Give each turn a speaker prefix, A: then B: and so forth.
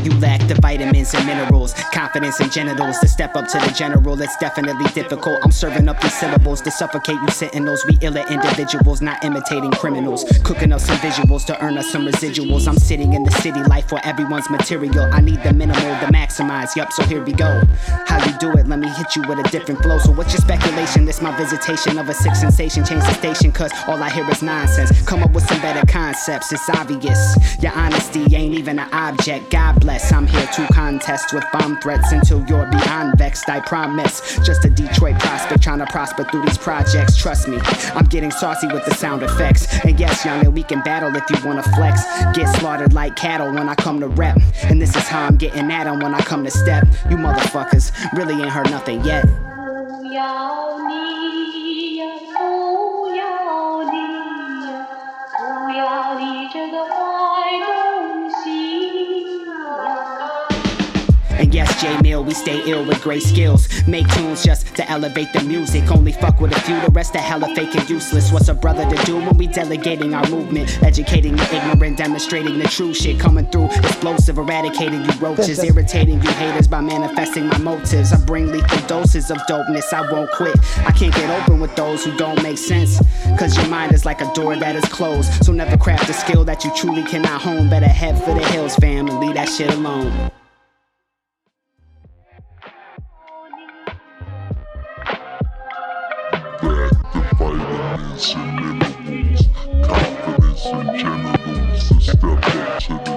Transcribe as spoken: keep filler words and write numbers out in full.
A: You lack the vitamins and minerals, confidence and genitals. To step up to the general, it's definitely difficult. I'm serving up these syllables to suffocate you sentinels. We iller individuals, not imitating criminals. Cooking up some visuals to earn us some residuals. I'm sitting in the city life for everyone's material. I need the minimal to maximize. Yup, so here we go. How you do it? Let me hit you with a different flow. So what's your speculation? This my visitation of a sick sensation. Change the station, cause all I hear is nonsense. Come up with some better concepts, it's obvious. Your honesty ain't even an object. God bless, I'm here to contest with bomb threats until you're beyond vexed, I promise. Just a Detroit prospect trying to prosper through these projects. Trust me, I'm getting saucy with the sound effects. And yes, youngin', we can battle if you wanna flex. Get slaughtered like cattle when I come to rep. And this is how I'm getting at 'em when I come to step. You motherfuckers really ain't heard nothing yet.
B: 不要你呀，不要你呀，不要你这个坏东西呀。
A: And yes, J Mill, we stay ill with great skills. Make tunes just to elevate the music. Only fuck with a few, the rest are hella fake and useless. What's a brother to do when we delegating our movement? Educating the ignorant, demonstrating the true shit. Coming through, explosive, eradicating you roaches. Irritating you haters by manifesting my motives. I bring lethal doses of dopeness, I won't quit. I can't get open with those who don't make sense. Cause your mind is like a door that is closed. So never craft a skill that you truly cannot hone. Better head for the hills, fam, and leave that shit alone.
C: Vitamins and minerals, confidence and genitals to step up to the